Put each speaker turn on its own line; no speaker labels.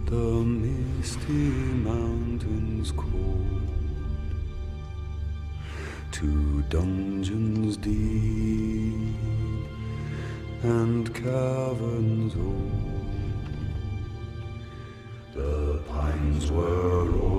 the misty mountains cold, to dungeons deep and caverns old. The pines were old.